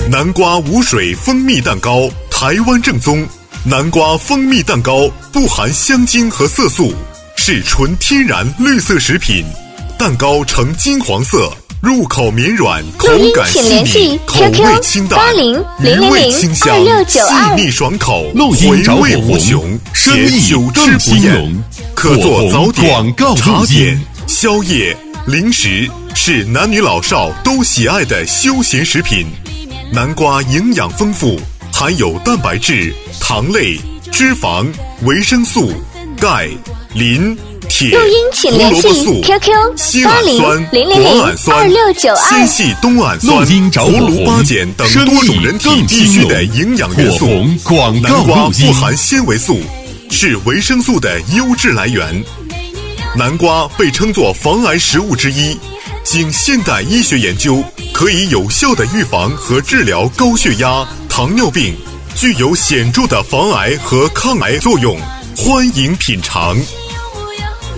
南瓜无水蜂蜜蛋糕，台湾正宗。南瓜蜂蜜蛋糕不含香精和色素，是纯天然绿色食品，蛋糕呈金黄色，入口绵软，口感细腻，口味清淡，余味清香，细腻爽口，回味无穷，且久吃不厌。可做早点、茶点、宵夜、零食，是男女老少都喜爱的休闲食品。南瓜营养丰富，含有蛋白质、糖类、脂肪、维生素、钙、磷、铁、胡萝卜素、锌氨酸、磺氨酸、纤细冬氨酸、葫芦巴碱等多种人体必需的营养元素。南瓜富含纤维素，是维生素的优质来源。南瓜被称作防癌食物之一，经现代医学研究，可以有效地预防和治疗高血压、糖尿病，具有显著的防癌和抗癌作用。欢迎品尝。